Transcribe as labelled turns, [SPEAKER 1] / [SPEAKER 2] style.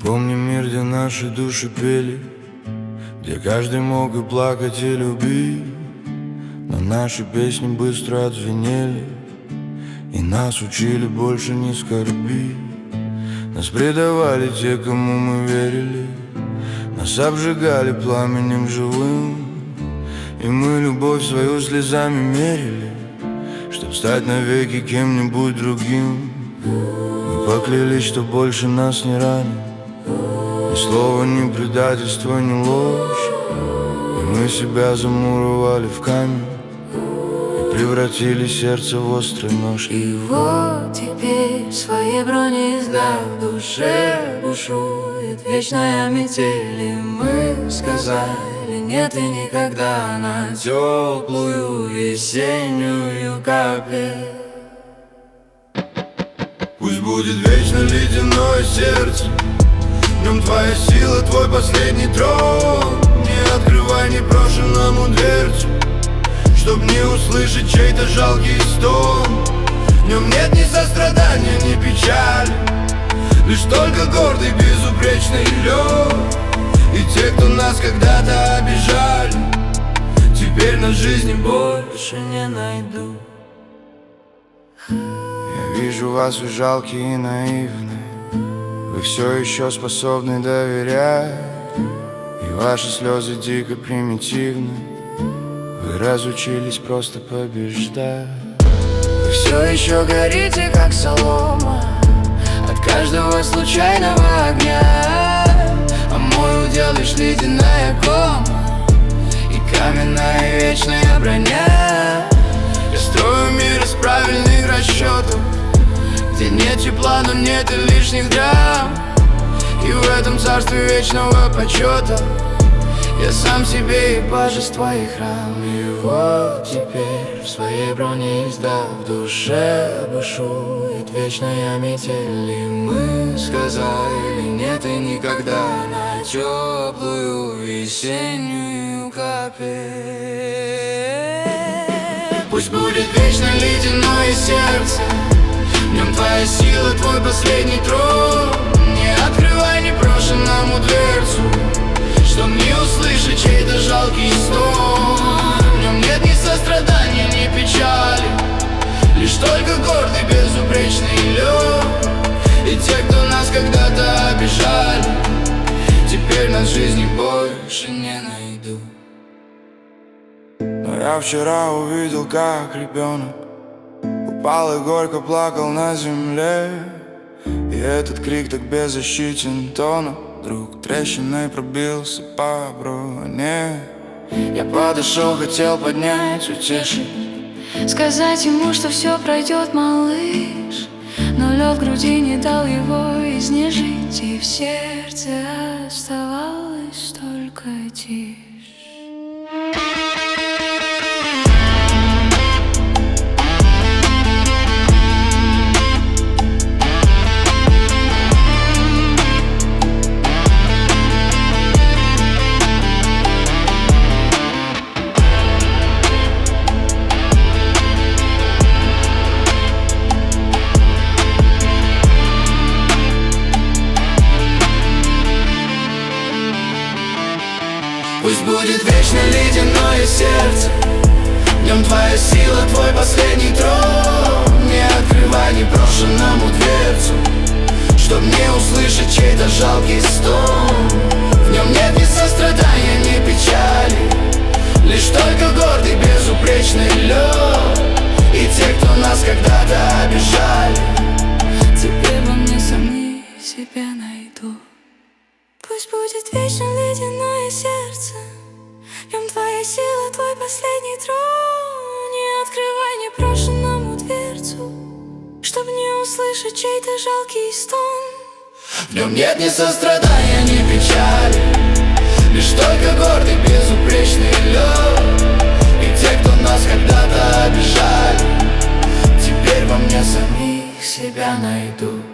[SPEAKER 1] Помню мир, где наши души пели, где каждый мог и плакать, и любить. Но наши песни быстро отзвенели, и нас учили больше не скорбить. Нас предавали те, кому мы верили, нас обжигали пламенем живым, и мы любовь свою слезами мерили, чтоб стать навеки кем-нибудь другим. Мы поклялись, что больше нас не ранит ни слова, ни предательство, ни ложь. И мы себя замуровали в камень и превратили сердце в острый нож.
[SPEAKER 2] И вот теперь в своей броне, издав в душе, бушует вечная метель. И мы сказали нет и никогда на теплую весеннюю капель.
[SPEAKER 1] Пусть будет вечно ледяное сердце, в нем твоя сила, твой последний трон. Не открывай непрошенному дверцу, чтоб не услышать чей-то жалкий стон. В нем нет ни сострадания, ни печали, лишь только гордый, безупречный лед. И те, кто нас когда-то обижали, теперь на жизни больше не найду. Я вижу вас, вы жалкие и наивны, вы все еще способны доверять, и ваши слезы дико примитивны. Вы разучились просто побеждать.
[SPEAKER 2] Вы все еще горите, как солома, от каждого случайного огня. А мой удел лишь ледяная кома и каменная вечная броня. Я строю мир из правильных расчетов, где нет тепла, но нет и лишних драм. И в этом царстве вечного почета я сам себе и божество, и храм. И вот теперь в своей броне, издав в душе, бушует вечная метель. И мы сказали нет и никогда на теплую весеннюю капель. Пусть будет вечно ледяное сердце, в нем твоя сила, твой последний трон. Не открывай непрошенному дверцу, чтоб не услышать чей-то жалкий стон. В нем нет ни сострадания, ни печали, лишь только гордый, безупречный лед. И те, кто нас когда-то обижали, теперь нас в жизни больше не найду.
[SPEAKER 1] Но я вчера увидел, как ребенок упал и горько плакал на земле. И этот крик так беззащитен тоном, вдруг трещиной пробился по броне.
[SPEAKER 2] Я подошел, хотел поднять, утешить, сказать ему, что все пройдет, малыш. Но лед в груди не дал его изнежить, и в сердце оставалась только тишь.
[SPEAKER 1] Пусть будет вечно ледяное сердце, в нем твоя сила, твой последний трон. Не открывай непрошенному дверцу, чтоб не услышать чей-то жалкий стон. В нем нет ни сострадания, ни печали, лишь только гордый, безупречный лед. И те, кто нас когда-то обижали,
[SPEAKER 2] теперь во мне самих себя найду. Пусть будет вечно ледяное сердце, в нем твоя сила, твой последний трон. Не открывай непрошенному дверцу, чтоб не услышать чей-то жалкий стон.
[SPEAKER 1] В нем нет ни сострадания, ни печали, лишь только гордый, безупречный лед. И те, кто нас когда-то обижали, теперь во мне самих себя найду.